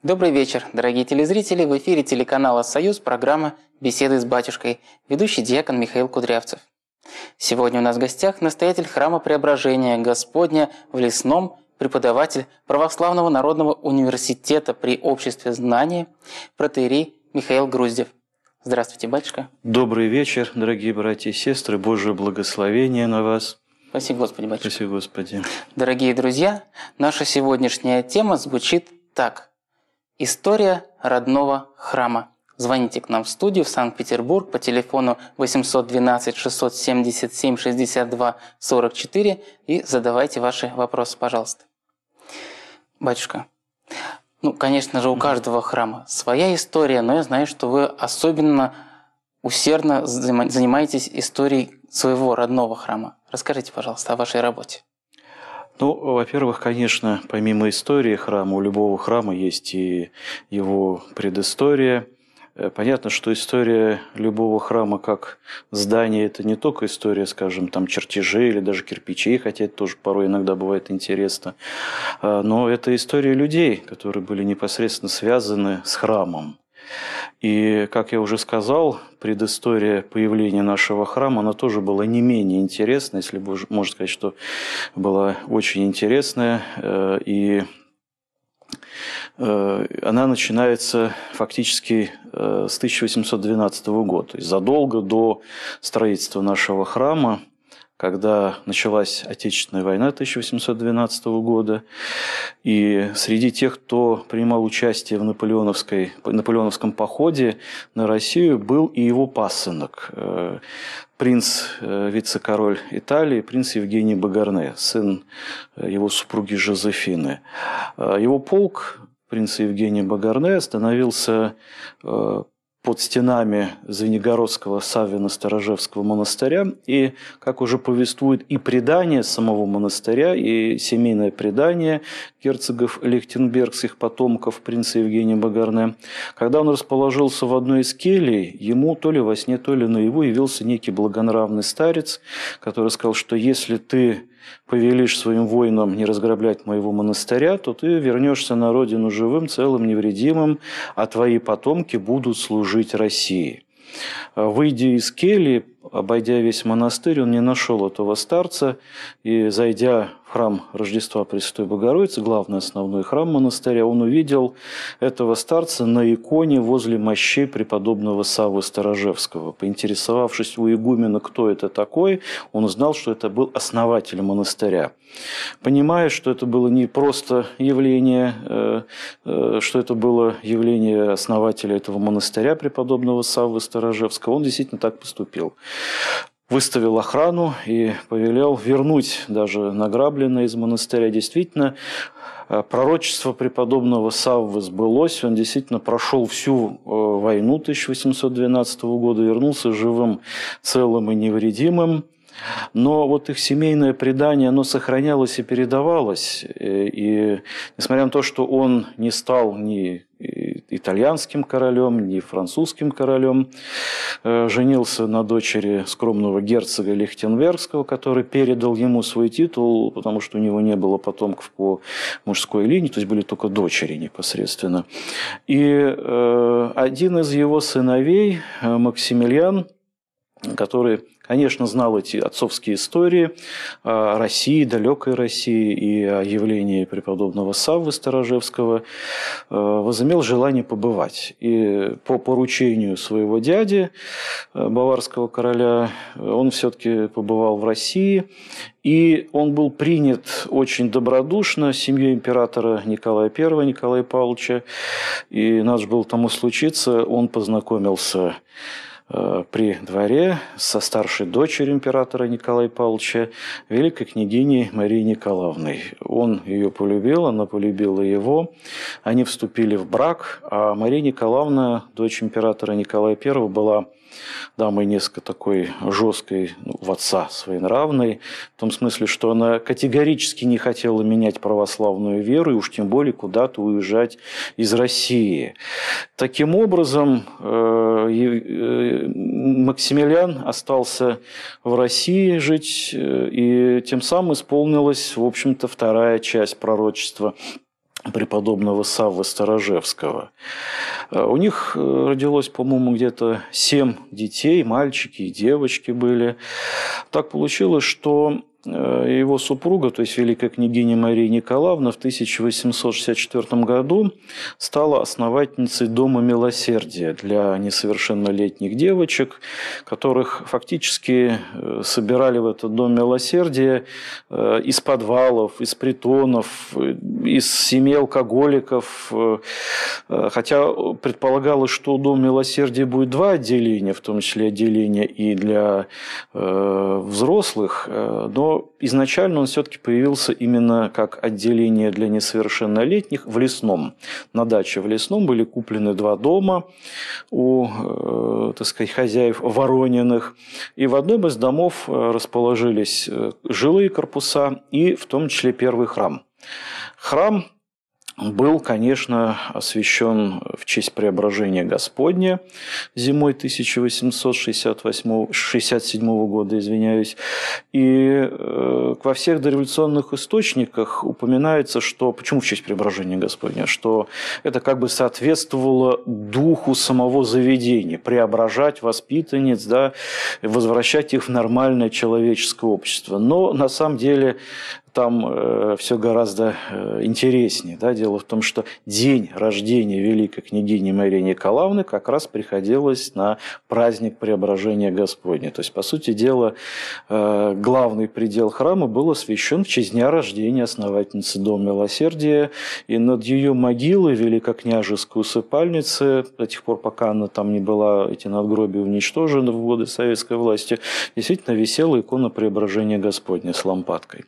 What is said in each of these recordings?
Добрый вечер, дорогие телезрители. В эфире телеканала «Союз» программа «Беседы с батюшкой», ведущий диакон Михаил Кудрявцев. Сегодня у нас в гостях настоятель храма Преображения Господня в Лесном, преподаватель Православного народного университета при Обществе знания, протоиерей Михаил Груздев. Здравствуйте, батюшка. Добрый вечер, дорогие братья и сестры. Божие благословение на вас. Спасибо, Господи, батюшка. Спасибо, Господи. Дорогие друзья, наша сегодняшняя тема звучит так. История родного храма. Звоните к нам в студию в Санкт-Петербург по телефону 812-677-62-44 и задавайте ваши вопросы, пожалуйста. Батюшка, конечно же, у каждого храма своя история, но я знаю, что вы особенно усердно занимаетесь историей своего родного храма. Расскажите, пожалуйста, о вашей работе. Во-первых, конечно, помимо истории храма, у любого храма есть и его предыстория. Понятно, что история любого храма как здания – это не только история, скажем, там чертежей или даже кирпичей, хотя это тоже порой иногда бывает интересно, но это история людей, которые были непосредственно связаны с храмом. И, как я уже сказал, предыстория появления нашего храма, она тоже была не менее интересна, если можно сказать, что была очень интересная. И она начинается фактически с 1812 года, то есть задолго до строительства нашего храма, когда началась Отечественная война 1812 года. И среди тех, кто принимал участие в наполеоновском походе на Россию, был и его пасынок, принц, вице-король Италии, принц Евгений Багарне, сын его супруги Жозефины. Его полк, принца Евгения Багарне, остановился под стенами Звенигородского Саввино-Сторожевского монастыря. И, как уже повествует и предание самого монастыря, и семейное предание герцогов лихтенбергских потомков принца Евгения Багарне, когда он расположился в одной из келий, ему то ли во сне, то ли наяву явился некий благонравный старец, который сказал, что если ты повелишь своим воинам не разграблять моего монастыря, то ты вернешься на родину живым, целым, невредимым, а твои потомки будут служить России. Выйдя из кельи, обойдя весь монастырь, он не нашел этого старца, и, зайдя в храм Рождества Пресвятой Богородицы, главный основной храм монастыря, он увидел этого старца на иконе возле мощей преподобного Саввы Сторожевского. Поинтересовавшись у игумена, кто это такой, он узнал, что это был основатель монастыря. Понимая, что это было не просто явление, что это было явление основателя этого монастыря, преподобного Саввы Сторожевского, он действительно так поступил. Выставил охрану и повелел вернуть даже награбленное из монастыря. Действительно, пророчество преподобного Саввы сбылось. Он действительно прошел всю войну 1812 года, вернулся живым, целым и невредимым. Но вот их семейное предание, оно сохранялось и передавалось. И несмотря на то, что он не стал ни итальянским королем, ни французским королем, женился на дочери скромного герцога Лихтенбергского, который передал ему свой титул, потому что у него не было потомков по мужской линии, то есть были только дочери непосредственно. И один из его сыновей, Максимилиан, который, конечно, знал эти отцовские истории о России, далекой России и о явлении преподобного Саввы Сторожевского, возымел желание побывать. И по поручению своего дяди, баварского короля, он все-таки побывал в России. И он был принят очень добродушно семьей императора Николая I, Николая Павловича. И надо было тому случиться, он познакомился при дворе со старшей дочерью императора Николая Павловича, великой княгиней Марией Николаевной. Он ее полюбил, она полюбила его. Они вступили в брак, а Мария Николаевна, дочь императора Николая I, была дамой несколько такой жесткой, в отца своенравной, в том смысле, что она категорически не хотела менять православную веру и уж тем более куда-то уезжать из России. Таким образом, Максимилиан остался в России жить, и тем самым исполнилась, в общем-то, вторая часть пророчества преподобного Саввы Сторожевского. У них родилось, по-моему, где-то 7 детей, мальчики и девочки были. Так получилось, что его супруга, то есть великая княгиня Мария Николаевна, в 1864 году стала основательницей Дома милосердия для несовершеннолетних девочек, которых фактически собирали в этот Дом милосердия из подвалов, из притонов, из семей алкоголиков. Хотя предполагалось, что у Дома милосердия будет 2 отделения, в том числе отделение и для взрослых, но изначально он все-таки появился именно как отделение для несовершеннолетних в Лесном. На даче в Лесном были куплены 2 дома у, так сказать, хозяев Ворониных. И в одном из домов расположились жилые корпуса и в том числе первый храм. Храм был, конечно, освящен в честь Преображения Господня зимой 1867 года, И во всех дореволюционных источниках упоминается, что... Почему в честь Преображения Господня? Что это как бы соответствовало духу самого заведения. Преображать воспитанниц, да, возвращать их в нормальное человеческое общество. Но на самом деле... Там все гораздо интереснее. Да? Дело в том, что день рождения великой княгини Марии Николаевны как раз приходилось на праздник Преображения Господня. То есть, по сути дела, главный предел храма был освящен в честь дня рождения основательницы Дома милосердия. И над ее могилой великокняжеской усыпальницы, до тех пор, пока она там не была, эти надгробия уничтожены в годы советской власти, действительно висела икона Преображения Господня с лампадкой.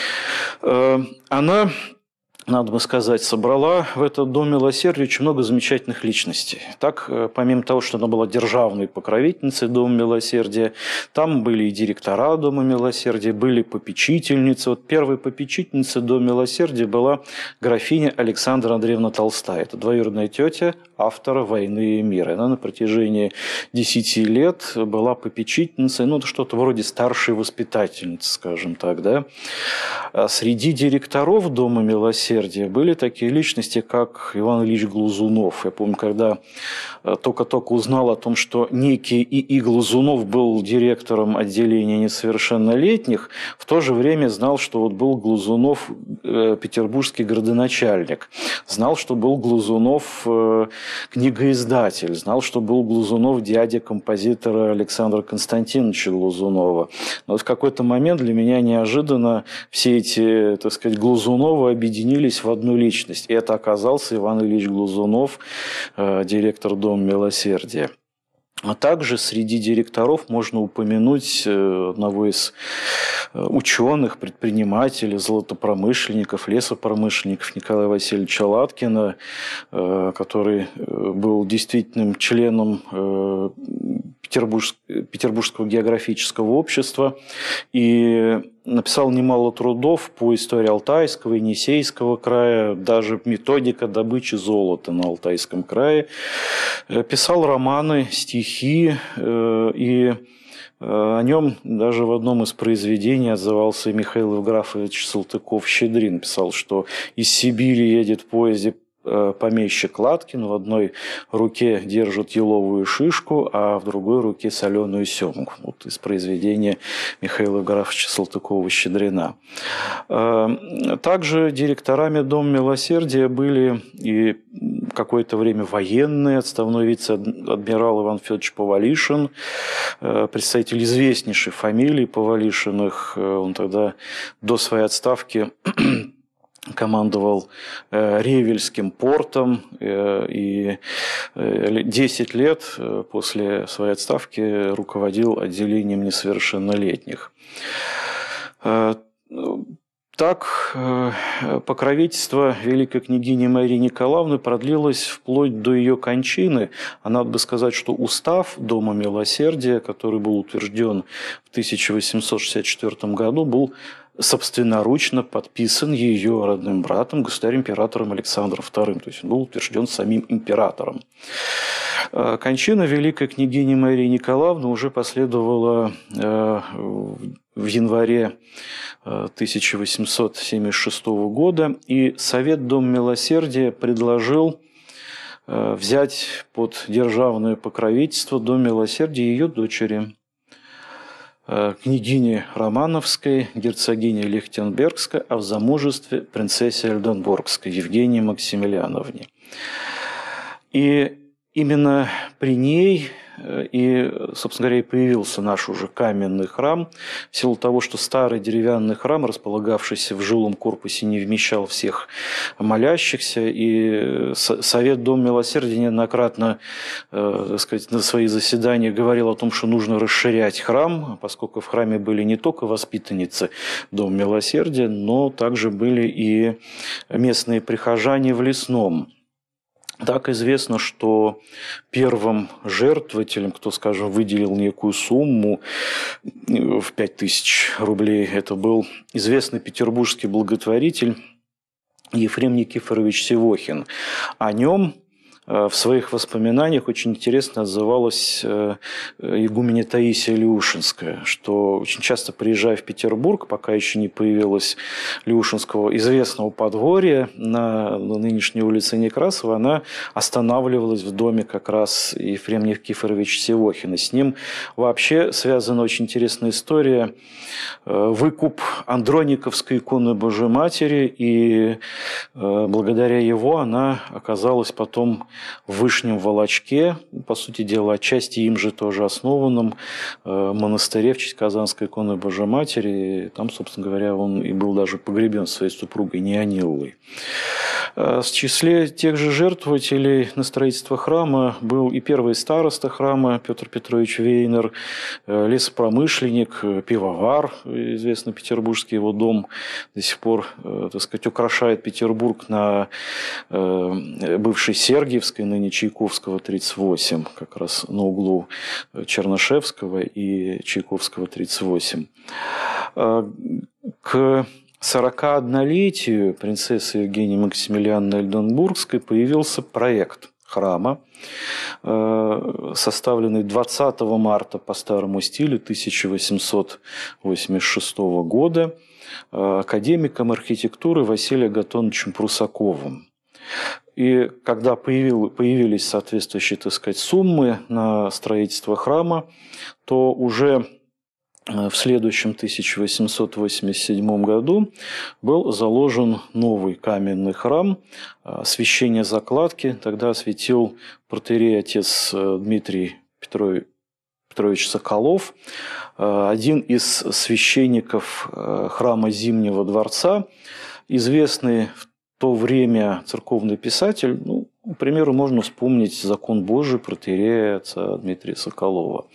Она, надо бы сказать, собрала в этот Дом милосердия очень много замечательных личностей. Так, помимо того, что она была державной покровительницей Дома милосердия, там были и директора Дома милосердия, были попечительницы. Вот первой попечительницей Дома милосердия была графиня Александра Андреевна Толстая. Это двоюродная тетя автора «Войны и мира». Она на протяжении 10 лет была попечительницей, ну, что-то вроде старшей воспитательницы, скажем так, да. А среди директоров Дома милосердия были такие личности, как Иван Ильич Глазунов. Я помню, когда только-только узнал о том, что некий И.И. Глазунов был директором отделения несовершеннолетних, в то же время знал, что вот был Глазунов петербургский градоначальник, знал, что был Глазунов книгоиздатель, знал, что был Глазунов дядя композитора Александра Константиновича Глазунова. Но в какой-то момент для меня неожиданно все эти, так сказать, Глазуновы объединились в одну личность. И это оказался Иван Ильич Глазунов, директор Дома милосердия. А также среди директоров можно упомянуть одного из ученых, предпринимателей, золотопромышленников, лесопромышленников Николая Васильевича Латкина, который был действительным членом Петербургского географического общества и написал немало трудов по истории Алтайского и Енисейского края, даже методика добычи золота на Алтайском крае. Писал романы, стихи, и о нем даже в одном из произведений отзывался и Михаил Евграфович Салтыков-Щедрин. Писал, что из Сибири едет в поезде помещик Латкин, в одной руке держит еловую шишку, а в другой руке соленую семгу. Вот из произведения Михаила Евграфовича Салтыкова-Щедрина. Также директорами Дома милосердия были и какое-то время военные, отставной вице-адмирал Иван Федорович Повалишин, представитель известнейшей фамилии Повалишиных. Он тогда до своей отставки командовал Ревельским портом и 10 лет после своей отставки руководил отделением несовершеннолетних. Так, покровительство великой княгини Марии Николаевны продлилось вплоть до ее кончины. А надо бы сказать, что устав Дома милосердия, который был утвержден в 1864 году, был собственноручно подписан ее родным братом, государем-императором Александром II. То есть он был утвержден самим императором. Кончина великой княгини Марии Николаевны уже последовала в январе 1876 года, и Совет Дом Милосердия предложил взять под державное покровительство Дом Милосердия ее дочери, княгини Романовской, герцогини Лихтенбергской, а в замужестве принцессе Эльденбургской Евгении Максимилиановне. И именно при ней и, собственно говоря, и появился наш уже каменный храм, в силу того, что старый деревянный храм, располагавшийся в жилом корпусе, не вмещал всех молящихся, и Совет Дом Милосердия неоднократно, так сказать, на свои заседания говорил о том, что нужно расширять храм, поскольку в храме были не только воспитанницы Дома Милосердия, но также были и местные прихожане в Лесном. Так известно, что первым жертвователем, кто, скажем, выделил некую сумму в 5000 рублей, это был известный петербургский благотворитель Ефрем Никифорович Севохин. О нем в своих воспоминаниях очень интересно отзывалась игуменя Таисия Люшинская, что очень часто, приезжая в Петербург, пока еще не появилось Люшинского известного подворья на нынешней улице Некрасова, она останавливалась в доме как раз Ефрема Никифоровича Севохина. С ним вообще связана очень интересная история. Выкуп Андрониковской иконы Божией Матери, и благодаря его она оказалась потом в Вышнем Волочке, по сути дела, отчасти им же тоже основанном монастыре в честь Казанской иконы Божией Матери. И там, собственно говоря, он и был даже погребен своей супругой Неониловой. В числе тех же жертвователей на строительство храма был и первый староста храма Петр Петрович Вейнер, лесопромышленник, пивовар, известный петербургский его дом до сих пор, так сказать, украшает Петербург на бывшей Сергиевской, ныне Чайковского, 38, как раз на углу Чернышевского и Чайковского, 38. К 41-летию принцессы Евгении Максимилиановны Эльденбургской появился проект храма, составленный 20 марта по старому стилю 1886 года академиком архитектуры Василием Гатоновичем Прусаковым. И когда появились соответствующие, так сказать, суммы на строительство храма, то уже в следующем 1887 году был заложен новый каменный храм, освящение закладки. Тогда осветил протоиерей отец Дмитрий Петрович Соколов, один из священников храма Зимнего дворца, известный в то время церковный писатель. Ну, к примеру, можно вспомнить «Закон Божий» протоиерея отца Дмитрия Соколова.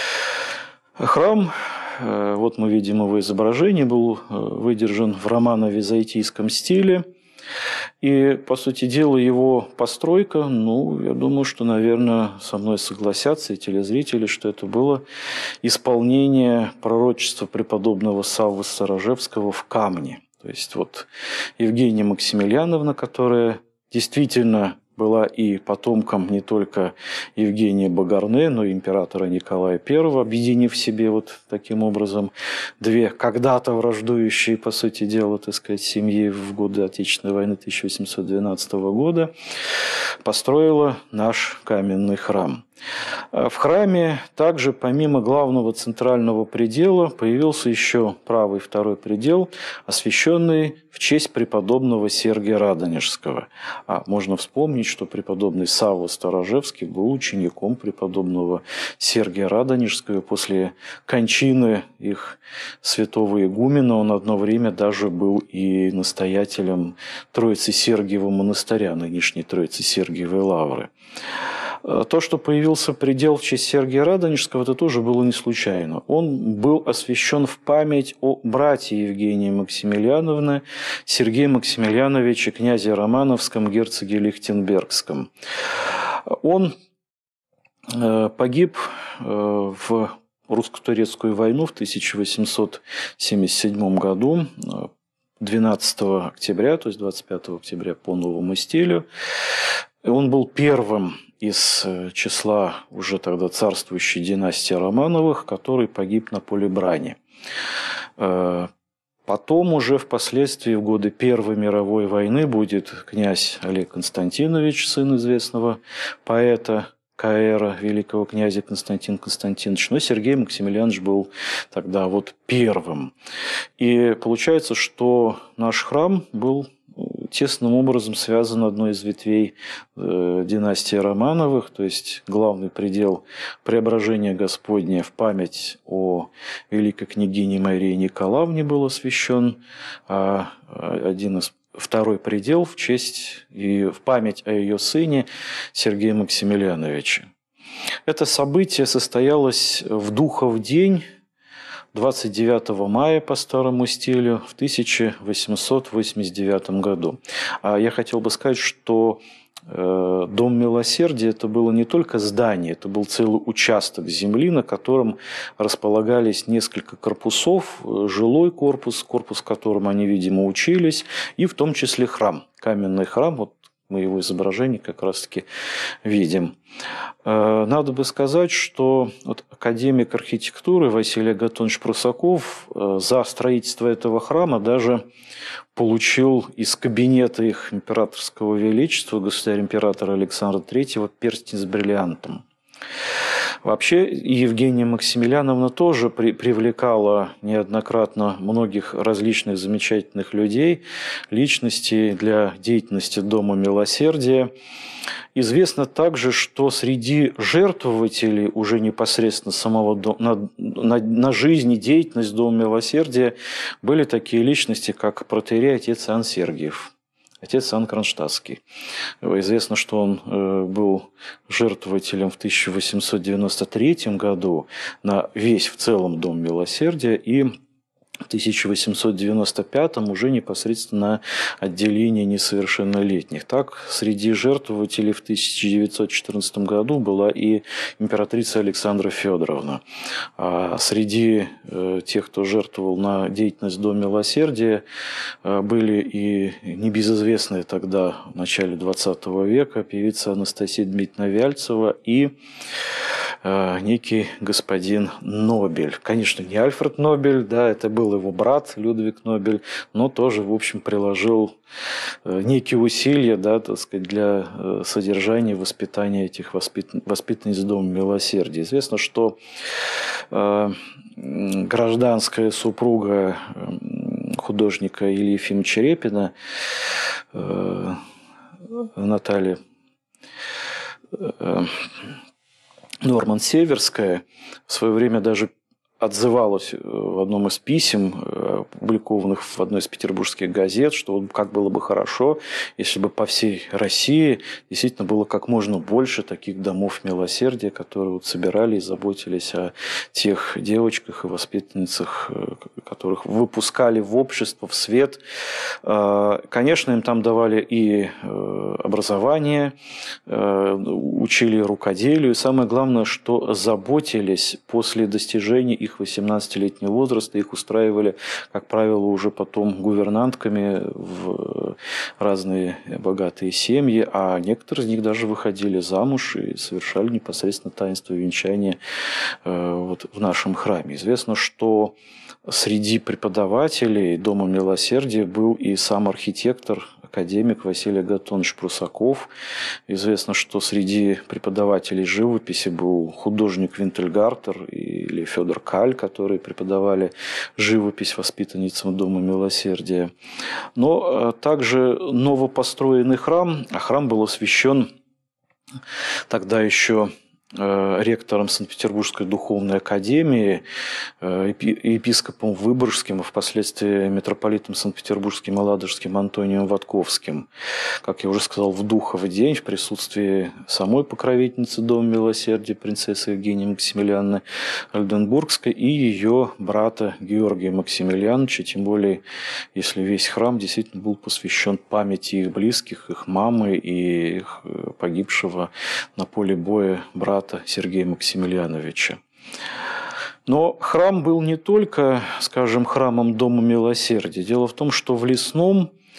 Храм, вот мы видим его изображение, был выдержан в романо-византийском стиле. И, по сути дела, его постройка, ну, я думаю, что, наверное, со мной согласятся и телезрители, что это было исполнение пророчества преподобного Саввы Сторожевского в камне. То есть, вот Евгения Максимилиановна, которая действительно была и потомком не только Евгения Багарне, но и императора Николая I, объединив в себе вот таким образом две когда-то враждующие, по сути дела, так сказать, семьи в годы Отечественной войны 1812 года, построила наш каменный храм. В храме также, помимо главного центрального предела, появился еще правый второй предел, освященный в честь преподобного Сергия Радонежского. А можно вспомнить, что преподобный Савва Сторожевский был учеником преподобного Сергия Радонежского. После кончины их святого игумена он одно время даже был и настоятелем Троицы-Сергиева монастыря, нынешней Троицы-Сергиевой лавры. То, что появился предел в честь Сергия Радонежского, это тоже было не случайно. Он был освящен в память о брате Евгении Максимилиановны, Сергея Максимилиановича, князе Романовском, герцоге Лихтенбергском. Он погиб в русско-турецкую войну в 1877 году, 12 октября, то есть 25 октября по новому стилю. Он был первым из числа уже тогда царствующей династии Романовых, который погиб на поле брани. Потом уже впоследствии, в годы Первой мировой войны, будет князь Олег Константинович, сын известного поэта К.Р., великого князя Константин Константинович. Но Сергей Максимилианович был тогда вот первым. И получается, что наш храм был тесным образом связан одной из ветвей династии Романовых, то есть главный предел преображения Господня в память о великой княгине Марии Николаевне был освящен, а второй предел в честь и в память о ее сыне Сергее Максимилиановиче. Это событие состоялось в Духов день 29 мая по старому стилю в 1889 году. А я хотел бы сказать, что Дом Милосердия – это было не только здание, это был целый участок земли, на котором располагались несколько корпусов, жилой корпус, в котором они, видимо, учились, и в том числе храм, каменный храм. Вот мы его изображение как раз-таки видим. Надо бы сказать, что вот академик архитектуры Василий Агатонович Прусаков за строительство этого храма даже получил из кабинета их императорского величества, государя-императора Александра III, перстень с бриллиантом. Вообще, Евгения Максимилиановна тоже привлекала неоднократно многих различных замечательных людей, личностей для деятельности Дома Милосердия. Известно также, что среди жертвователей уже непосредственно самого на жизнь и деятельность Дома Милосердия были такие личности, как протоиерей отец Иоанн Сергиев, отец Иоанн Кронштадтский. Известно, что он был жертвователем в 1893 году на весь в целом Дом Милосердия и в 1895 уже непосредственно на отделение несовершеннолетних. Так, среди жертвователей в 1914 году была и императрица Александра Федоровна. А среди тех, кто жертвовал на деятельность Дома Милосердия, были и небезызвестные тогда, в начале XX века, певица Анастасия Дмитриевна Вяльцева и некий господин Нобель. Конечно, не Альфред Нобель, да, это был его брат Людвиг Нобель, но тоже, в общем, приложил некие усилия, да, так сказать, для содержания и воспитания этих воспитанниц Дома Милосердия. Известно, что гражданская супруга художника Ильи Ефимовича Репина, Наталья Норман Северская, в свое время даже отзывалась в одном из писем, опубликованных в одной из петербургских газет, что как было бы хорошо, если бы по всей России действительно было как можно больше таких домов милосердия, которые вот собирали и заботились о тех девочках и воспитанницах, которых выпускали в общество, в свет. Конечно, им там давали и образование, учили рукоделию, и самое главное, что заботились после достижения их 18-летнего возраста, их устраивали, как правило, уже потом гувернантками в разные богатые семьи, а некоторые из них даже выходили замуж и совершали непосредственно таинство венчания вот в нашем храме. Известно, что среди преподавателей Дома Милосердия был и сам архитектор, академик Василий Агатонович Прусаков. Известно, что среди преподавателей живописи был художник Винтельгартер или Федор Каль, которые преподавали живопись воспитанницам Дома Милосердия. Но также новопостроенный храм, а храм был освящен тогда еще ректором Санкт-Петербургской духовной академии, епископом Выборгским, а впоследствии митрополитом Санкт-Петербургским и Ладожским Антонием Ватковским. Как я уже сказал, в Духов день в присутствии самой покровительницы Дома Милосердия, принцессы Евгении Максимилиановны Ольденбургской и ее брата Георгия Максимилиановича, тем более, если весь храм действительно был посвящен памяти их близких, их мамы и их погибшего на поле боя брата Сергея Максимилиановича. Но храм был не только, скажем, храмом Дома Милосердия. Дело в том, что в Лесном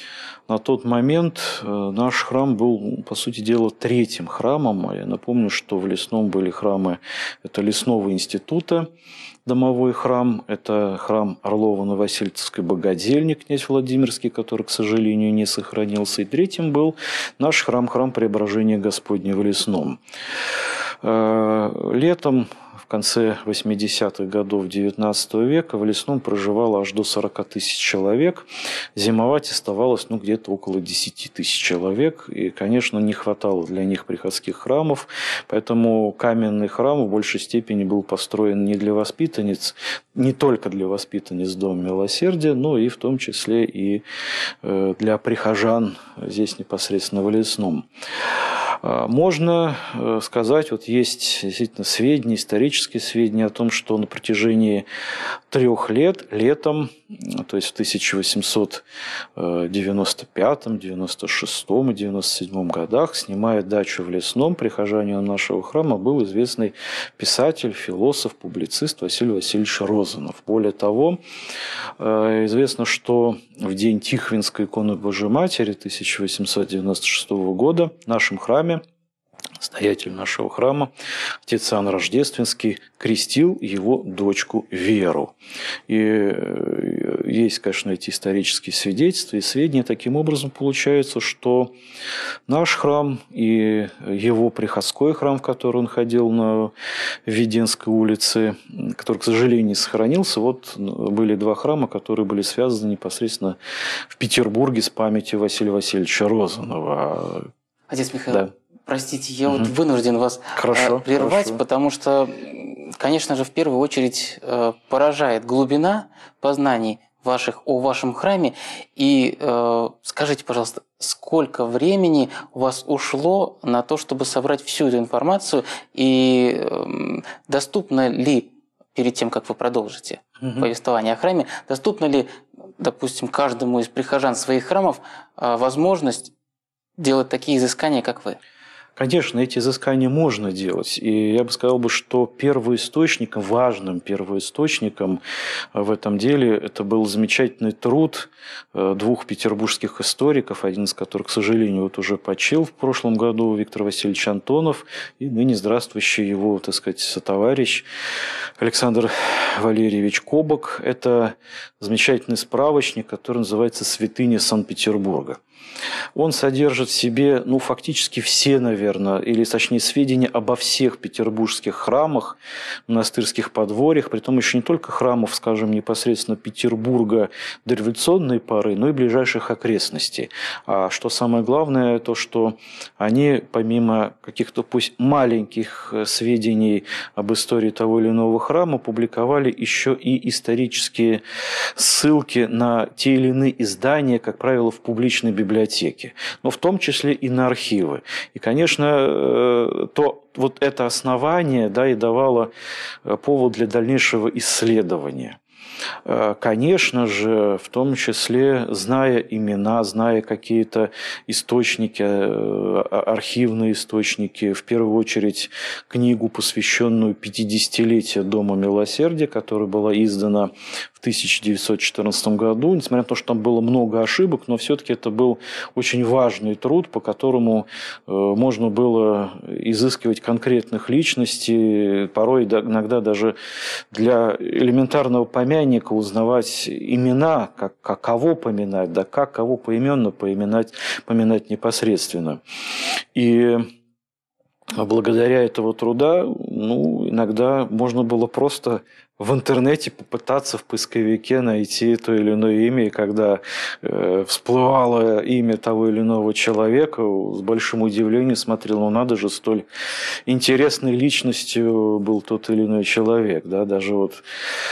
на тот момент наш храм был, по сути дела, третьим храмом. Я напомню, что в Лесном были храмы, это Лесного института, домовой храм, это храм Орлова-Новосельцевской богадельни, князь Владимирский, который, к сожалению, не сохранился. И третьим был наш храм, храм Преображения Господня в Лесном. Летом, в конце 80-х годов XIX века, в Лесном проживало аж до 40 тысяч человек. Зимовать оставалось где-то около 10 тысяч человек. И, конечно, не хватало для них приходских храмов. Поэтому каменный храм в большей степени был построен не для воспитанниц, не только для воспитанниц Дома Милосердия, но и в том числе и для прихожан здесь непосредственно в Лесном. Можно сказать, вот есть действительно сведения, исторические сведения о том, что на протяжении 3 лет, летом, то есть в 1895, 96 и 97 годах, снимая дачу в Лесном, прихожанину нашего храма был известный писатель, философ, публицист Василий Васильевич Розанов. Более того, известно, что в день Тихвинской иконы Божией Матери 1896 года в нашем храме настоятель нашего храма, отец Иоанн Рождественский, крестил его дочку Веру. И есть, конечно, эти исторические свидетельства и сведения. Таким образом, получается, что наш храм и его приходской храм, в который он ходил на Введенской улице, который, к сожалению, не сохранился, вот были 2 храма, которые были связаны непосредственно в Петербурге с памятью Василия Васильевича Розанова. Отец Михаил, да. Простите, я вот вынужден вас прервать, потому что, конечно же, в первую очередь поражает глубина познаний ваших о вашем храме. И скажите, пожалуйста, сколько времени у вас ушло на то, чтобы собрать всю эту информацию, и доступно ли, перед тем, как вы продолжите повествование о храме, доступно ли, допустим, каждому из прихожан своих храмов возможность делать такие изыскания, как вы? Конечно, эти изыскания можно делать. И я бы сказал, что первоисточником, важным первоисточником в этом деле это был замечательный труд 2 петербургских историков, один из которых, к сожалению, вот уже почил в прошлом году, Виктор Васильевич Антонов, и ныне здравствующий его, так сказать, сотоварищ Александр Валерьевич Кобок. Это замечательный справочник, который называется «Святыня Санкт-Петербурга». Он содержит в себе, фактически все, наверное, или точнее сведения обо всех петербургских храмах, монастырских подворьях, притом еще не только храмов, скажем, непосредственно Петербурга дореволюционной поры, но и ближайших окрестностей. А что самое главное, то, что они, помимо каких-то пусть маленьких сведений об истории того или иного храма, публиковали еще и исторические ссылки на те или иные издания, как правило, в публичной библиотеке, но в том числе и на архивы. И, конечно, вот это основание, и давало повод для дальнейшего исследования. Конечно же, в том числе, зная имена, зная какие-то источники, архивные источники, в первую очередь книгу, посвященную 50-летию Дома Милосердия, которая была издана в 1914 году. Несмотря на то, что там было много ошибок, но все-таки это был очень важный труд, по которому можно было изыскивать конкретных личностей, порой иногда даже для элементарного помяния узнавать имена, как кого поминать, как кого поименно поминать непосредственно. И благодаря этого труда, иногда можно было просто в интернете попытаться в поисковике найти то или иное имя, и когда всплывало имя того или иного человека, с большим удивлением смотрел, надо же, столь интересной личностью был тот или иной человек. Да? Даже вот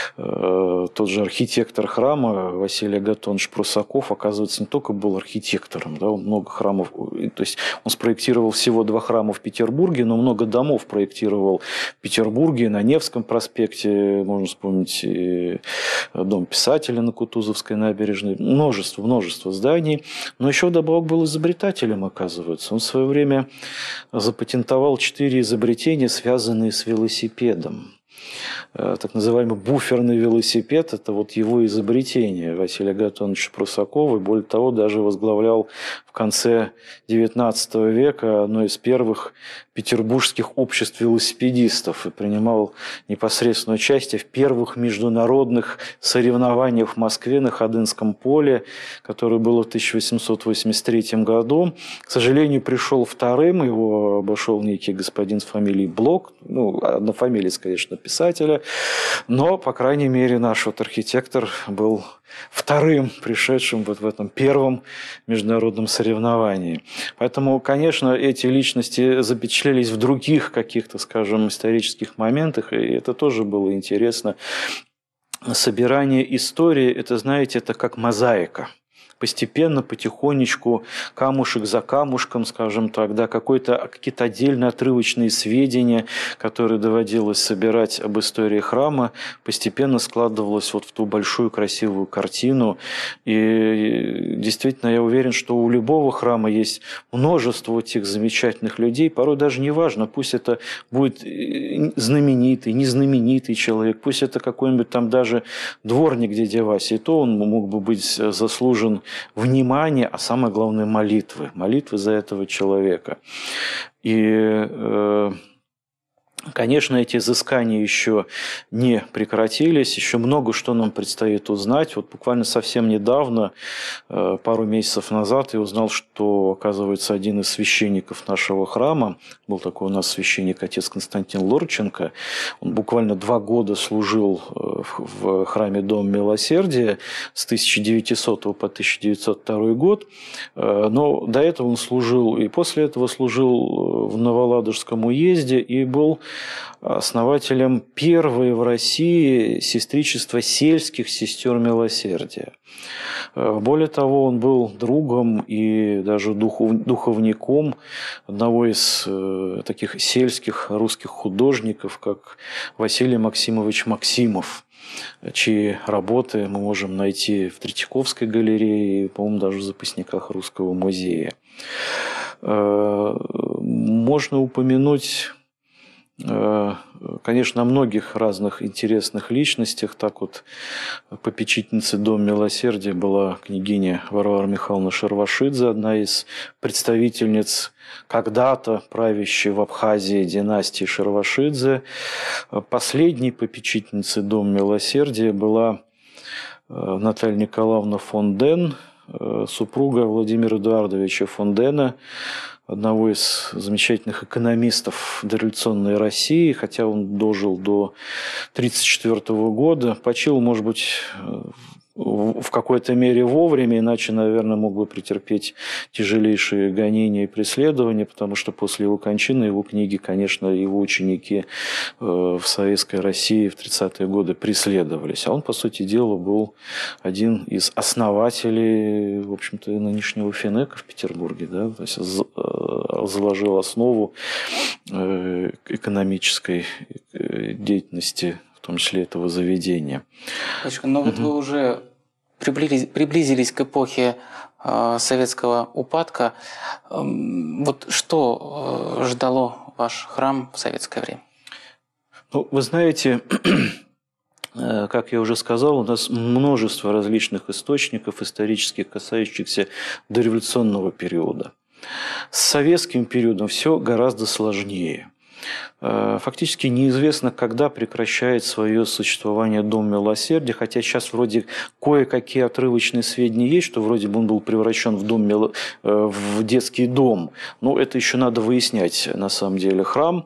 тот же архитектор храма Василий Агатонович Прусаков, оказывается, не только был архитектором, да? Он много храмов, то есть он спроектировал всего 2 храма в Петербурге, но много домов проектировал в Петербурге, на Невском проспекте, можно вспомнить и дом писателя на Кутузовской набережной, множество зданий. Но еще вдобавок был изобретателем, оказывается. Он в свое время запатентовал 4 изобретения, связанные с велосипедом. так называемый буферный велосипед – это вот его изобретение Василия Агатоновича Прусакова. И более того, даже возглавлял в конце XIX века одно из первых петербургских обществ велосипедистов и принимал непосредственное участие в первых международных соревнованиях в Москве на Ходынском поле, которое было в 1883 году. К сожалению, пришел вторым, его обошел некий господин с фамилией Блок, ну, однофамилец, конечно, писателя, но, по крайней мере, наш вот архитектор был вторым пришедшим вот в этом первом международном соревновании. Поэтому, конечно, эти личности запечатлелись в других каких-то, скажем, исторических моментах, и это тоже было интересно. Собирание истории, это, знаете, это как мозаика. Постепенно, потихонечку, камушек за камушком, скажем так, да, какие-то отдельные отрывочные сведения, которые доводилось собирать об истории храма, постепенно складывалось вот в ту большую красивую картину. И действительно, я уверен, что у любого храма есть множество этих замечательных людей, порой даже не важно, пусть это будет знаменитый, незнаменитый человек, пусть это какой-нибудь там даже дворник дядя Вася, и то он мог бы быть заслужен внимание, а самое главное молитвы за этого человека. И, конечно, эти изыскания еще не прекратились, еще много что нам предстоит узнать. Вот буквально совсем недавно, пару месяцев назад, я узнал, что, оказывается, один из священников нашего храма, был такой у нас священник отец Константин Лорченко, он буквально 2 года служил в храме Дом Милосердия с 1900 по 1902 год, но до этого он служил, и после этого служил в Новоладожском уезде и был основателем первой в России сестричества сельских сестер милосердия. Более того, он был другом и даже духовником одного из таких сельских русских художников, как Василий Максимович Максимов, чьи работы мы можем найти в Третьяковской галерее и, по-моему, даже в запасниках Русского музея. Можно упомянуть, конечно, о многих разных интересных личностях. Так вот, попечительницей Дома Милосердия была княгиня Варвара Михайловна Шервашидзе, одна из представительниц когда-то правящей в Абхазии династии Шервашидзе. Последней попечительницей Дома Милосердия была Наталья Николаевна фон Ден, супруга Владимира Эдуардовича фон Дена, одного из замечательных экономистов дореволюционной России, хотя он дожил до 1934 года, почил, может быть, в какой-то мере вовремя, иначе, наверное, мог бы претерпеть тяжелейшие гонения и преследования, потому что после его кончины его книги, конечно, его ученики в Советской России в 30-е годы преследовались. А он, по сути дела, был один из основателей, в общем-то, нынешнего Финека в Петербурге, да? То есть заложил основу экономической деятельности, в том числе этого заведения. Но вот вы уже приблизились к эпохе советского упадка. Вот что ждало ваш храм в советское время? Ну, вы знаете, как я уже сказал, у нас множество различных источников исторических, касающихся дореволюционного периода. С советским периодом все гораздо сложнее. Фактически неизвестно, когда прекращает свое существование Дом Милосердия, хотя сейчас вроде кое-какие отрывочные сведения есть, что вроде бы он был превращен в детский дом. Но это еще надо выяснять на самом деле. Храм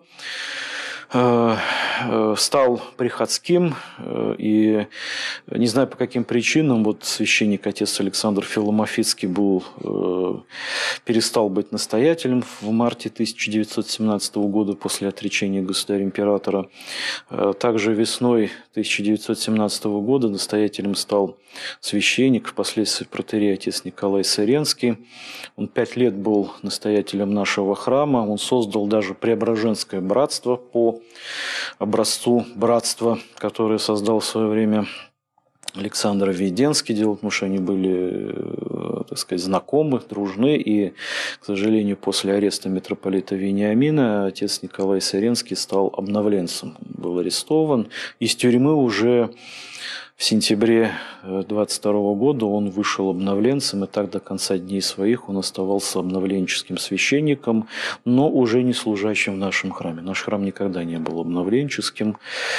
стал приходским, и не знаю по каким причинам, вот священник отец Александр Филомофицкий перестал быть настоятелем в марте 1917 года после отречения государя-императора. Также весной 1917 года настоятелем стал священник, впоследствии протоиерей отец Николай Сыренский. Он 5 лет был настоятелем нашего храма, он создал даже Преображенское братство по образцу братства, которое создал в свое время Александр Введенский делал, потому что они были, так сказать, знакомы, дружны. И, к сожалению, после ареста митрополита Вениамина отец Николай Сыренский стал обновленцем. Был арестован. Из тюрьмы уже в сентябре 22 года он вышел обновленцем, и так до конца дней своих он оставался обновленческим священником, но уже не служащим в нашем храме. Наш храм никогда не был обновленческим.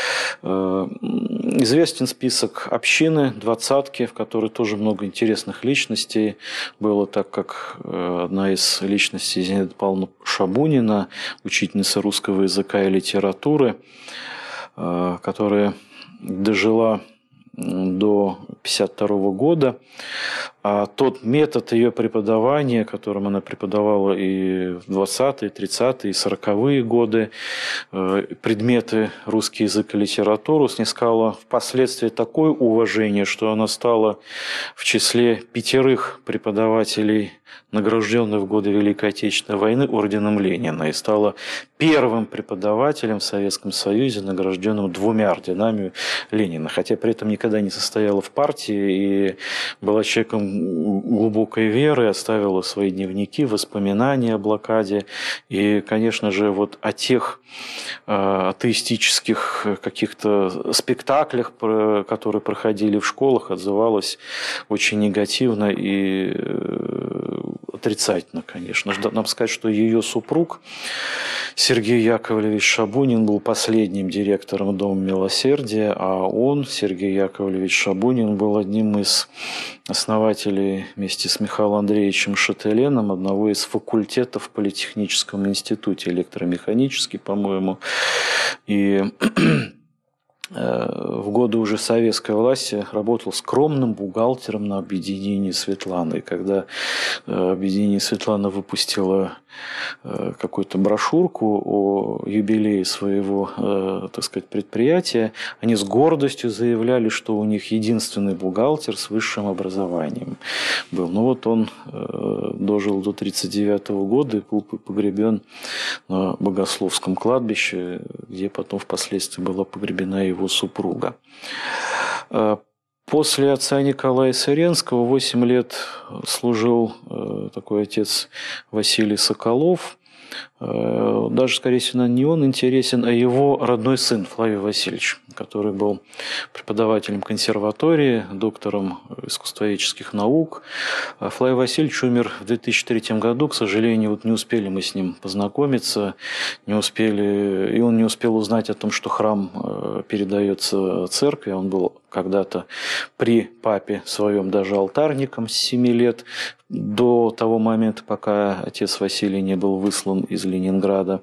Известен список общины, двадцатки, в которой тоже много интересных личностей было, так как одна из личностей Зинаида Павловна Шабунина, учительница русского языка и литературы, которая дожила до 1952 года. А тот метод ее преподавания, которым она преподавала и в 20-е, 30-е, 40-е годы, предметы русский язык и литературу, снискала впоследствии такое уважение, что она стала в числе 5 преподавателей, награжденных в годы Великой Отечественной войны орденом Ленина, и стала первым преподавателем в Советском Союзе, награжденным 2 орденами Ленина, хотя при этом никогда не состояла в партии и была человеком глубокой веры, оставила свои дневники, воспоминания о блокаде. И, конечно же, вот о тех атеистических каких-то спектаклях, которые проходили в школах, отзывалась очень негативно и отрицательно, конечно. Надо сказать, что ее супруг Сергей Яковлевич Шабунин был последним директором Дома Милосердия, а он, Сергей Яковлевич Шабунин, был одним из основателей вместе с Михаилом Андреевичем Шателеном одного из факультетов в Политехническом институте, электромеханический, по-моему. И в годы уже советской власти работал скромным бухгалтером на объединении Светланы. И когда объединение Светлана выпустило какую-то брошюрку о юбилее своего, так сказать, предприятия, они с гордостью заявляли, что у них единственный бухгалтер с высшим образованием был. Но вот он дожил до 1939 года и был погребен на Богословском кладбище, где потом впоследствии была погребена его супруга. После отца Николая Сыренского 8 лет служил такой отец Василий Соколов. Даже, скорее всего, не он интересен, а его родной сын Флавий Васильевич, который был преподавателем консерватории, доктором искусствоведческих наук. Флавий Васильевич умер в 2003 году. К сожалению, вот не успели мы с ним познакомиться, и он не успел узнать о том, что храм передается церкви. Он был когда-то при папе своем даже алтарником с 7 лет, до того момента, пока отец Василий не был выслан из Ленинграда.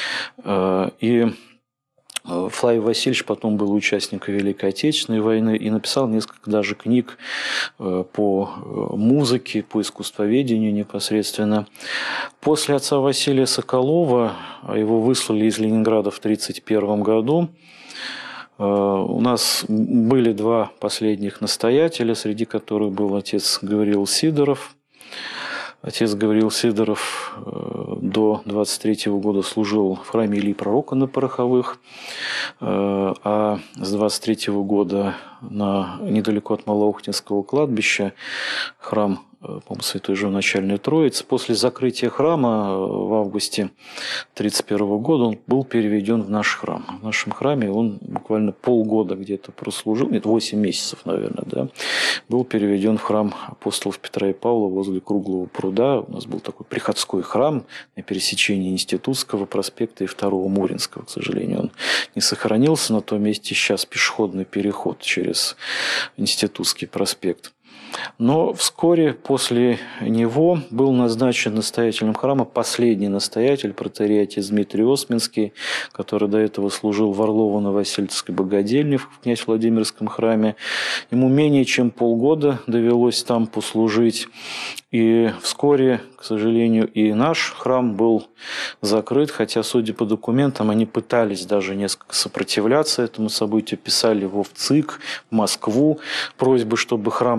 И Флавий Васильевич потом был участником Великой Отечественной войны и написал несколько даже книг по музыке, по искусствоведению непосредственно. После отца Василия Соколова, его выслали из Ленинграда в 1931 году, у нас были 2 последних настоятеля, среди которых был отец Гавриил Сидоров. Отец Гавриил Сидоров до 23 года служил в храме Илии Пророка на Пороховых, а с 23 года недалеко от Малоохтинского кладбища храм, по-моему, Святой Живоначальной Троицы. После закрытия храма в августе 1931 года он был переведен в наш храм. В нашем храме он буквально полгода где-то прослужил, нет, 8 месяцев, наверное, да, был переведен в храм апостолов Петра и Павла возле Круглого пруда. У нас был такой приходской храм на пересечении Институтского проспекта и 2-го Муринского. К сожалению, он не сохранился. На том месте сейчас пешеходный переход через Институтский проспект. Но вскоре после него был назначен настоятелем храма последний настоятель, протоиерей отец Дмитрий Осминский, который до этого служил в Орлово-Новосельцевской богадельне в князь Владимирском храме. Ему менее чем полгода довелось там послужить. И вскоре, к сожалению, и наш храм был закрыт, хотя, судя по документам, они пытались даже несколько сопротивляться этому событию, писали его в ЦИК, в Москву, просьбы, чтобы храм не закрывали.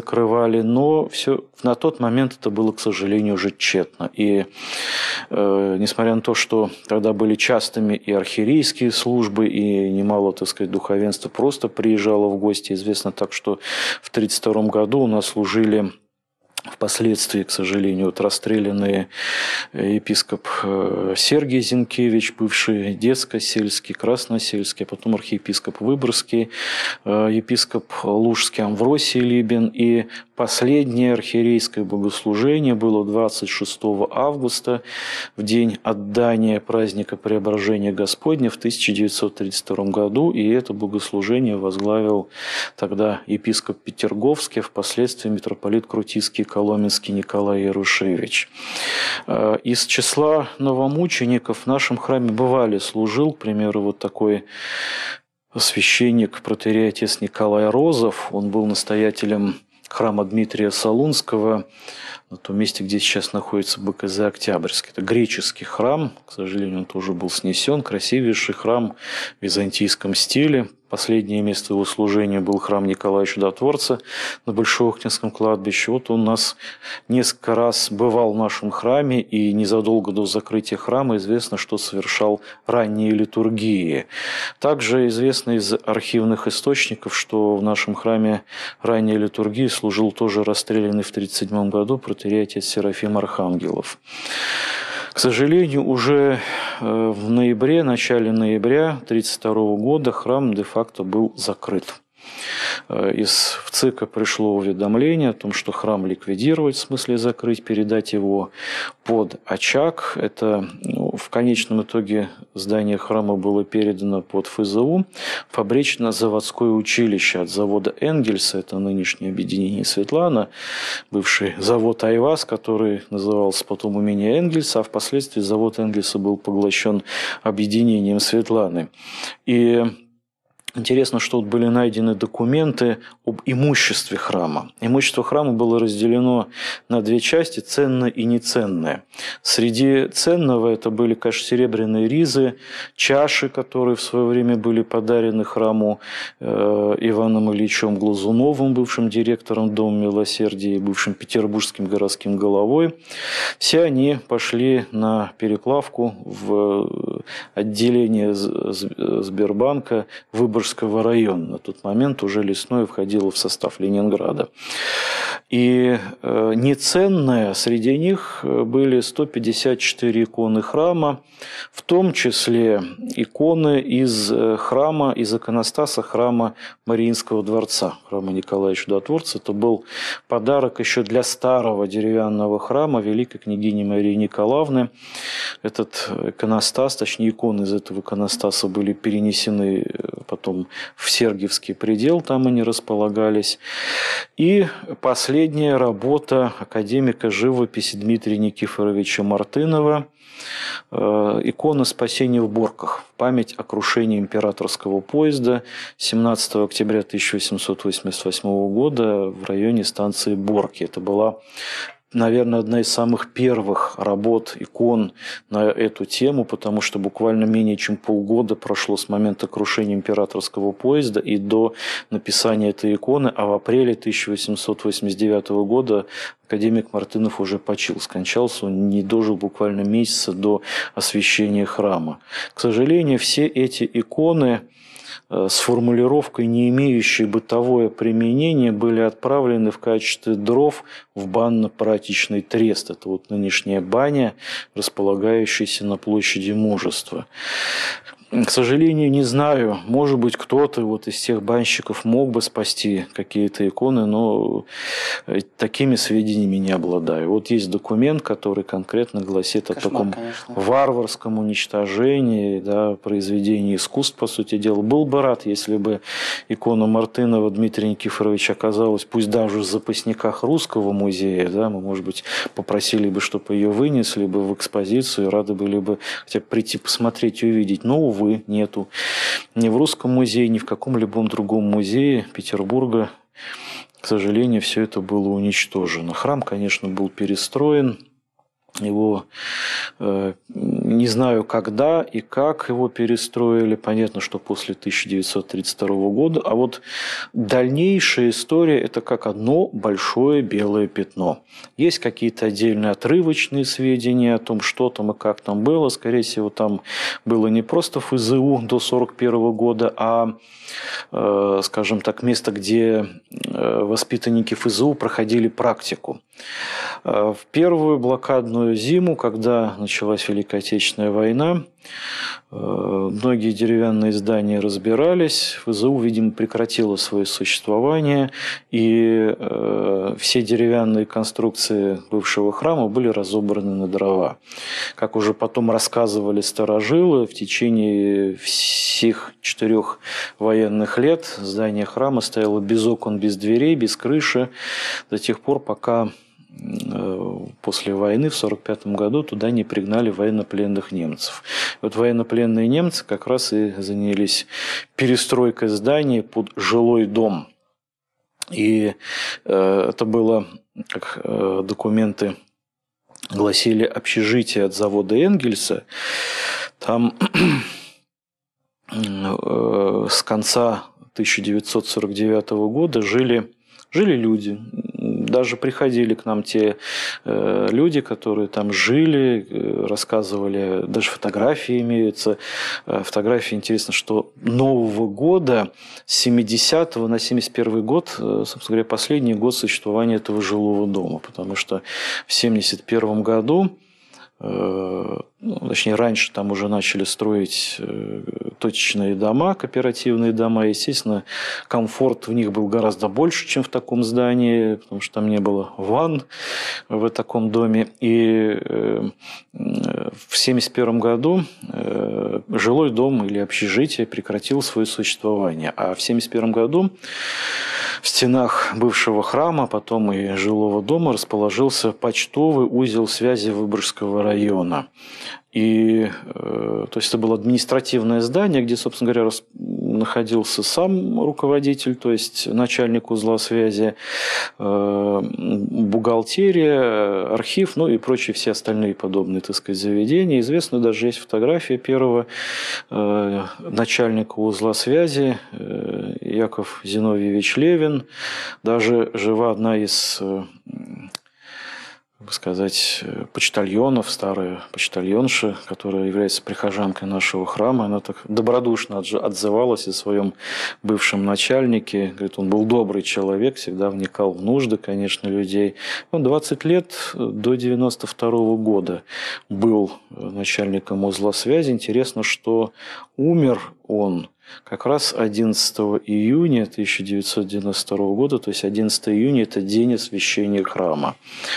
закрывали, но все, на тот момент это было, к сожалению, уже тщетно. И несмотря на то, что тогда были частыми и архиерейские службы, и немало, так сказать, духовенства просто приезжало в гости, известно так, что в 1932 году у нас служили впоследствии, к сожалению, вот расстрелянный епископ Сергий Зинкевич, бывший Детско-сельский, Красносельский, а потом архиепископ Выборгский, епископ Лужский Амвросий Либин. И последнее архиерейское богослужение было 26 августа, в день отдания праздника Преображения Господня в 1932 году. И это богослужение возглавил тогда епископ Петерговский, а впоследствии митрополит Крутицкий Коломенский Николай Ярушевич. Из числа новомучеников в нашем храме бывали, служил, к примеру, вот такой священник, протоиерей отец Николай Розов. Он был настоятелем храма Дмитрия Солунского на том месте, где сейчас находится БКЗ Октябрьский. Это греческий храм, к сожалению, он тоже был снесен. Красивейший храм в византийском стиле. Последнее место его служения был храм Николая Чудотворца на Большеохтинском кладбище. Вот он у нас несколько раз бывал в нашем храме, и незадолго до закрытия храма известно, что совершал ранние литургии. Также известно из архивных источников, что в нашем храме ранней литургии служил тоже расстрелянный в 1937 году протоиерей отец Серафим Архангелов. К сожалению, уже в ноябре, начале ноября 1932 года храм де-факто был закрыт. Из ВЦИКа пришло уведомление о том, что храм ликвидировать, в смысле закрыть, передать его под очаг. Это в конечном итоге здание храма было передано под ФЗУ, фабрично-заводское училище от завода Энгельса, это нынешнее объединение Светлана, бывший завод Айваз, который назывался потом имение Энгельса, а впоследствии завод Энгельса был поглощен объединением Светланы. И интересно, что вот были найдены документы об имуществе храма. Имущество храма было разделено на две части – ценное и неценное. Среди ценного это были, конечно, серебряные ризы, чаши, которые в свое время были подарены храму Иваном Ильичем Глазуновым, бывшим директором Дома Милосердия и бывшим петербургским городским головой. Все они пошли на переплавку в отделение Сбербанка Выборгского района. На тот момент уже Лесное входило в состав Ленинграда. И неценное среди них были 154 иконы храма, в том числе иконы из храма, из иконостаса храма Мариинского дворца, храма Николая Чудотворца. Это был подарок еще для старого деревянного храма великой княгини Марии Николаевны. Этот иконостас, точнее иконы из этого иконостаса были перенесены потом в Сергиевский предел, там они располагались. И последняя работа академика живописи Дмитрия Никифоровича Мартынова «Икона спасения в Борках» в память о крушении императорского поезда 17 октября 1888 года в районе станции Борки. Это была, наверное, одна из самых первых работ, икон на эту тему, потому что буквально менее чем полгода прошло с момента крушения императорского поезда и до написания этой иконы, а в апреле 1889 года академик Мартынов уже почил, скончался, он не дожил буквально месяца до освящения храма. К сожалению, все эти иконы с формулировкой, не имеющей бытовое применение, были отправлены в качестве дров в банно-прачечный трест. Это вот нынешняя баня, располагающаяся на площади Мужества. К сожалению, не знаю, может быть, кто-то вот из тех банщиков мог бы спасти какие-то иконы, но такими сведениями не обладаю. Вот есть документ, который конкретно гласит о таком варварском уничтожении, да, произведении искусств, по сути дела. Был бы рад, если бы икона Мартынова Дмитрия Никифоровича оказалась, пусть даже в запасниках Русского музея, да, мы, может быть, попросили бы, чтобы ее вынесли бы в экспозицию, рады были бы хотя бы прийти посмотреть и увидеть. Но, увы, нету ни в Русском музее, ни в каком-либо другом музее Петербурга. К сожалению, все это было уничтожено. Храм, конечно, был перестроен. Его Не знаю, когда и как его перестроили. Понятно, что после 1932 года. А вот дальнейшая история – это как одно большое белое пятно. Есть какие-то отдельные отрывочные сведения о том, что там и как там было. Скорее всего, там было не просто ФЗУ до 1941 года, а, скажем так, место, где воспитанники ФЗУ проходили практику. В первую блокадную зиму, когда началась Великая Отечественная война, многие деревянные здания разбирались, ФЗУ, видимо, прекратило свое существование, и все деревянные конструкции бывшего храма были разобраны на дрова. Как уже потом рассказывали старожилы, в течение всех 4 военных лет здание храма стояло без окон, без дверей, без крыши, до тех пор, пока после войны в 1945 году туда не пригнали военнопленных немцев. И вот военнопленные немцы как раз и занялись перестройкой здания под жилой дом. И это было, как документы гласили, общежитие от завода Энгельса. Там с конца 1949 года жили люди. Даже приходили к нам те люди, которые там жили, рассказывали, даже фотографии имеются. Фотографии, интересно, что Нового года с 70 на 71 год, собственно говоря, последний год существования этого жилого дома. Потому что в 71 году, точнее, раньше там уже начали строить точечные дома, кооперативные дома. Естественно, комфорт в них был гораздо больше, чем в таком здании, потому что там не было ванн в таком доме. И в 1971 году жилой дом или общежитие прекратил свое существование. А в 1971 году в стенах бывшего храма, потом и жилого дома расположился почтовый узел связи Выборгского района. И, то есть, это было административное здание, где, собственно говоря, находился сам руководитель, то есть начальник узла связи, бухгалтерия, архив, ну и прочие все остальные подобные, так сказать, заведения. Известно, даже есть фотография первого начальника узла связи, Яков Зиновьевич Левин. Даже жива одна из, как сказать, почтальонов, старая почтальонша, которая является прихожанкой нашего храма. Она так добродушно отзывалась о своем бывшем начальнике. Говорит, он был добрый человек, всегда вникал в нужды, конечно, людей. Он 20 лет до 1992 года был начальником узла связи. Интересно, что умер он как раз 11 июня 1992 года, то есть 11 июня – это день освящения храма.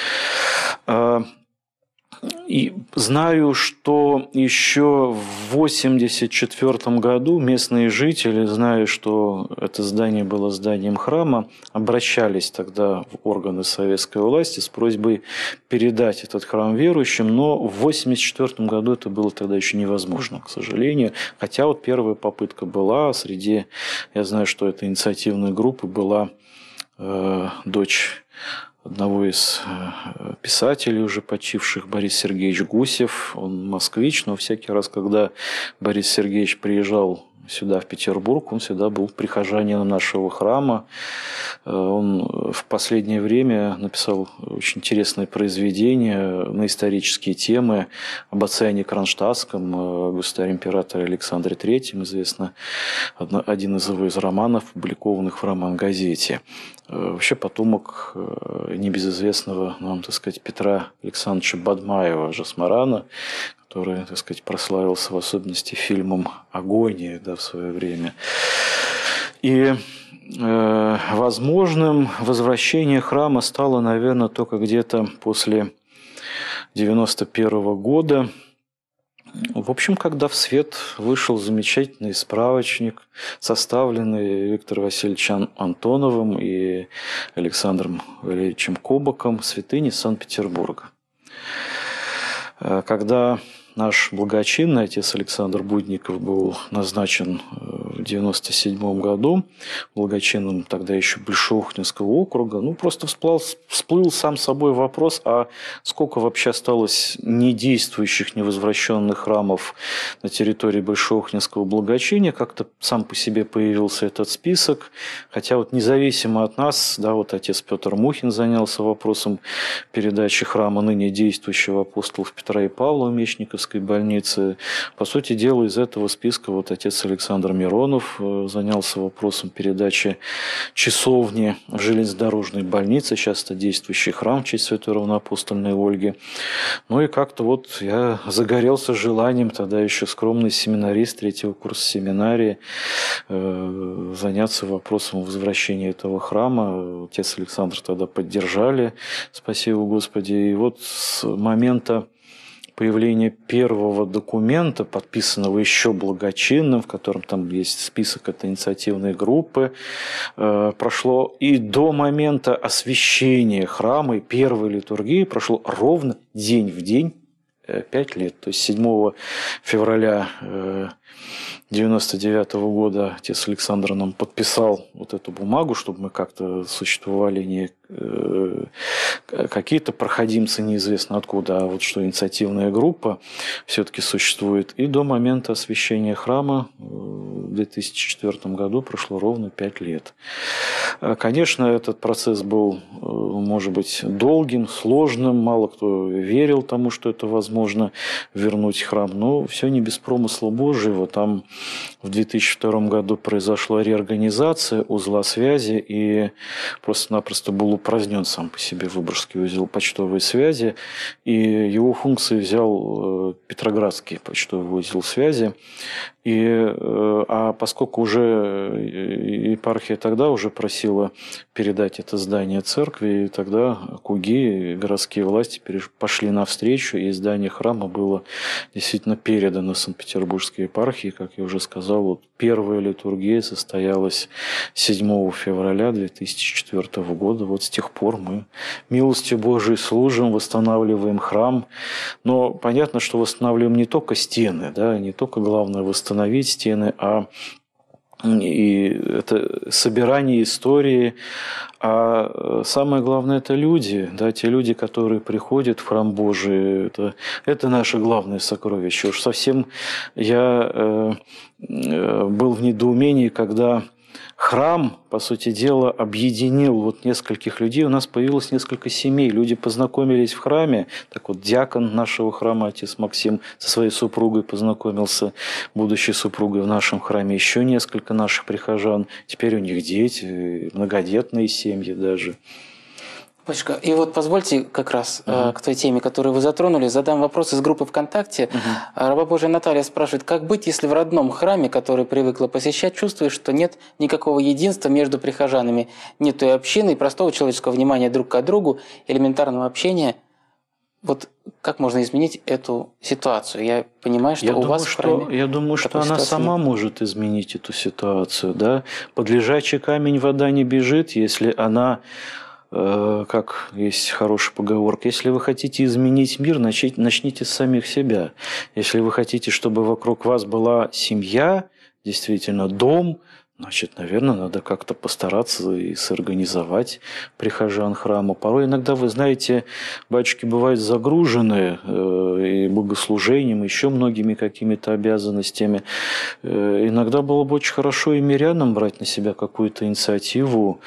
И знаю, что еще в 1984 году местные жители, зная, что это здание было зданием храма, обращались тогда в органы советской власти с просьбой передать этот храм верующим, но в 1984 году это было тогда еще невозможно, к сожалению. Хотя вот первая попытка была, среди, я знаю, что этой инициативной группы была дочь одного из писателей, уже почивших, Борис Сергеевич Гусев. Он москвич, но всякий раз, когда Борис Сергеевич приезжал сюда, в Петербург, он всегда был прихожанином нашего храма. Он в последнее время написал очень интересное произведение на исторические темы об отце Иоанне Кронштадтском, государе-императоре Александре III, известно, один из его романов, опубликованных в роман-газете. Вообще потомок небезызвестного нам, так сказать, Петра Александровича Бадмаева, Жасмарана, который, так сказать, прославился в особенности фильмом «Агония», да, в свое время. И возможным возвращение храма стало, наверное, только где-то после 1991 года. В общем, когда в свет вышел замечательный справочник, составленный Виктором Васильевичем Антоновым и Александром Валерьевичем Кобаком «Святыни Санкт-Петербурга». Когда наш благочинный отец Александр Будников был назначен в 1997 году, благочинным тогда еще Большеухнинского округа, ну, просто всплыл сам собой вопрос, а сколько вообще осталось недействующих, невозвращенных храмов на территории Большеухнинского благочиния. Как-то сам по себе появился этот список, хотя вот независимо от нас, да, вот отец Петр Мухин занялся вопросом передачи храма ныне действующего апостолов Петра и Павла в Мечниковской больнице. По сути дела, из этого списка вот отец Александр Миронов занялся вопросом передачи часовни в железнодорожной больнице, сейчас это действующий храм в честь святой равноапостольной Ольги. Ну и как-то вот я загорелся желанием, тогда еще скромный семинарист третьего курса семинарии, заняться вопросом возвращения этого храма. Отец Александр тогда поддержали, спасибо Господи. И вот с момента появления первого документа, подписанного еще благочинным, в котором там есть список этой инициативной группы, прошло и до момента освящения храма и первой литургии прошло ровно день в день 5 лет. То есть 7 февраля 1999 года отец Александр нам подписал вот эту бумагу, чтобы мы как-то существовали не какие-то проходимцы неизвестно откуда, а вот что инициативная группа все-таки существует. И до момента освящения храма в 2004 году прошло ровно 5 лет. Конечно, этот процесс был, может быть, долгим, сложным, мало кто верил тому, что это возможно вернуть храм, но все не без промысла Божьего. Там в 2002 году произошла реорганизация узла связи, и просто-напросто был упразднен сам по себе Выборгский узел почтовой связи, и его функции взял Петроградский почтовый узел связи. А поскольку уже епархия тогда уже просила передать это здание церкви, и тогда КУГИ, городские власти пошли навстречу, и здание храма было действительно передано Санкт-Петербургской епархии. Как я уже сказал, вот первая литургия состоялась 7 февраля 2004 года. Вот с тех пор мы милостью Божией служим, восстанавливаем храм. Но понятно, что восстанавливаем не только стены, да, не только главное восстановить стены, а и это собирание истории, а самое главное – это люди, да, те люди, которые приходят в храм Божий, это наше главное сокровище. Уж совсем я был в недоумении, когда храм, по сути дела, объединил вот нескольких людей. У нас появилось несколько семей. Люди познакомились в храме. Так вот, диакон нашего храма, отец Максим, со своей супругой познакомился, будущей супругой в нашем храме. Еще несколько наших прихожан. Теперь у них дети, многодетные семьи даже. Батюшка, и вот позвольте как раз к той теме, которую вы затронули, задам вопрос из группы ВКонтакте. Раба Божия Наталья спрашивает, как быть, если в родном храме, который привыкла посещать, чувствуешь, что нет никакого единства между прихожанами, нет той общины и простого человеческого внимания друг к другу, элементарного общения. Вот как можно изменить эту ситуацию? Я понимаю, что у вас в храме... Я думаю, что она сама может изменить эту ситуацию. Да? Под лежачий камень вода не бежит, если она... Как есть хорошая поговорка, если вы хотите изменить мир, начните с самих себя. Если вы хотите, чтобы вокруг вас была семья, действительно дом, значит, наверное, надо как-то постараться и сорганизовать прихожан храма. Порой иногда, вы знаете, батюшки бывают загружены и богослужением, еще многими какими-то обязанностями. Иногда было бы очень хорошо и мирянам брать на себя какую-то инициативу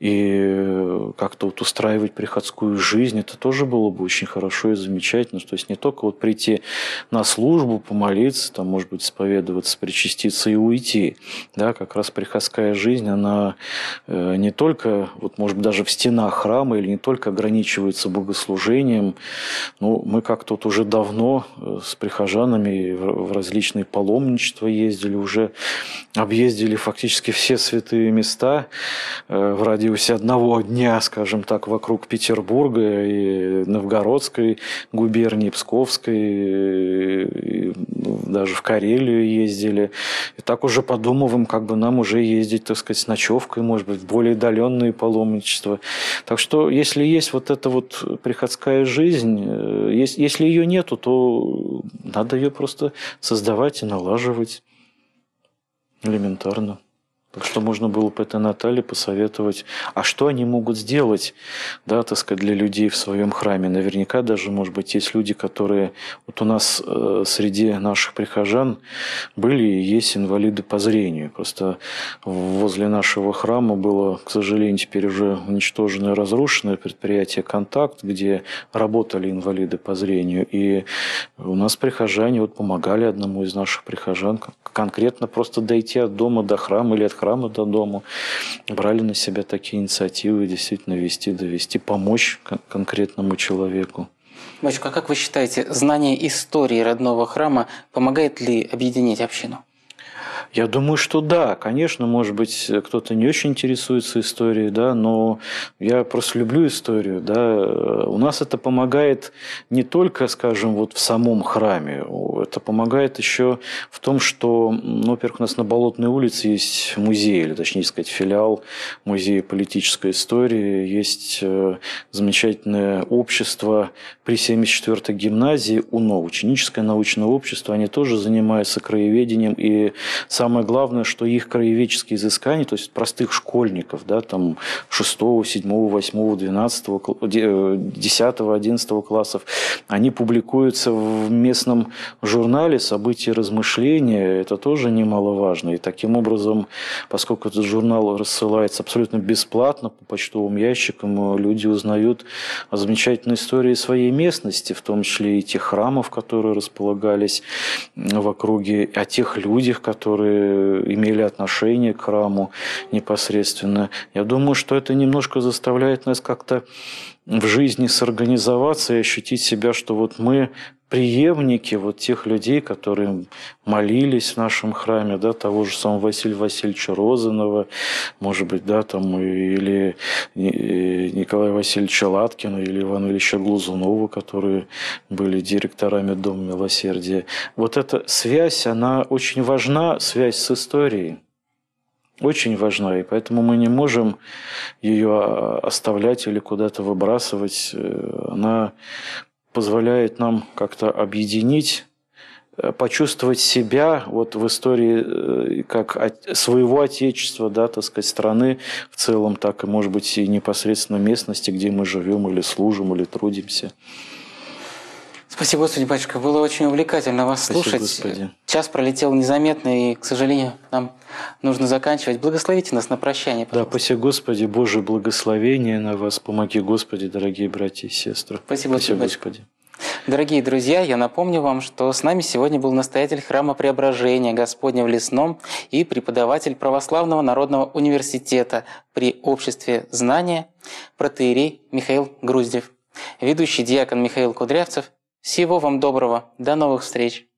и как-то вот устраивать приходскую жизнь. Это тоже было бы очень хорошо и замечательно. То есть не только вот прийти на службу, помолиться, там, может быть, исповедоваться, причаститься и уйти. Да, как раз приходская жизнь, она не только, вот, может быть, даже в стенах храма или не только ограничивается богослужением. Ну, мы как-то вот уже давно с прихожанами в различные паломничества ездили, уже объездили фактически все святые места в радиусе одного дня, скажем так, вокруг Петербурга и Новгородской губернии, Псковской, и даже в Карелию ездили. И так уже подумываем, как бы нам уже ездить, так сказать, с ночевкой, может быть, в более удаленные паломничества. Так что, если есть вот эта вот приходская жизнь, если ее нету, то надо ее просто создавать и налаживать. Элементарно. Так что можно было по этой Наталье посоветовать, а что они могут сделать, да, так сказать, для людей в своем храме. Наверняка даже, может быть, есть люди, которые... Вот у нас среди наших прихожан были и есть инвалиды по зрению. Просто возле нашего храма было, к сожалению, теперь уже уничтоженное, разрушенное предприятие «Контакт», где работали инвалиды по зрению. И у нас прихожане вот помогали одному из наших прихожан конкретно просто дойти от дома до храма или от храма до дома, брали на себя такие инициативы, действительно довести, помочь конкретному человеку. Батюшка, а как вы считаете, знание истории родного храма помогает ли объединить общину? Я думаю, что да, конечно, может быть, кто-то не очень интересуется историей, да, но я просто люблю историю, да. У нас это помогает не только, скажем, вот в самом храме, это помогает еще в том, что, ну, во-первых, у нас на Болотной улице есть музей, или точнее сказать, филиал музея политической истории, есть замечательное общество при 74-й гимназии УНО, ученическое научное общество, они тоже занимаются краеведением, и самое главное, что их краеведческие изыскания, то есть простых школьников, да, там 6, 7, 8, 12, 10, 11 классов, они публикуются в местном журнале «События и размышления». Это тоже немаловажно. И таким образом, поскольку этот журнал рассылается абсолютно бесплатно по почтовым ящикам, люди узнают о замечательной истории своей местности, в том числе и тех храмов, которые располагались в округе, о тех людях, которые имели отношение к храму непосредственно. Я думаю, что это немножко заставляет нас как-то в жизни сорганизоваться и ощутить себя, что вот мы преемники вот тех людей, которые молились в нашем храме, да, того же самого Василия Васильевича Розанова, может быть, да, там, или Николая Васильевича Латкина, или Ивана Ильича Глазунова, которые были директорами Дома Милосердия. Вот эта связь, она очень важна, связь с историей. Очень важна, и поэтому мы не можем ее оставлять или куда-то выбрасывать. Она позволяет нам как-то объединить, почувствовать себя вот в истории как своего отечества, да, так сказать, страны в целом, так и, может быть, и непосредственно местности, где мы живем или служим, или трудимся. Спасибо, Господи, батюшка. Было очень увлекательно вас слушать. Господи. Час пролетел незаметно, и, к сожалению, нам нужно заканчивать. Благословите нас на прощание, пожалуйста. Да, спаси Господи, Божие благословение на вас. Помоги, Господи, дорогие братья и сестры. Спасибо, Господи. Дорогие друзья, я напомню вам, что с нами сегодня был настоятель храма Преображения Господня в Лесном и преподаватель Православного народного университета при Обществе знания протоиерей Михаил Груздев, ведущий диакон Михаил Кудрявцев. Всего вам доброго. До новых встреч.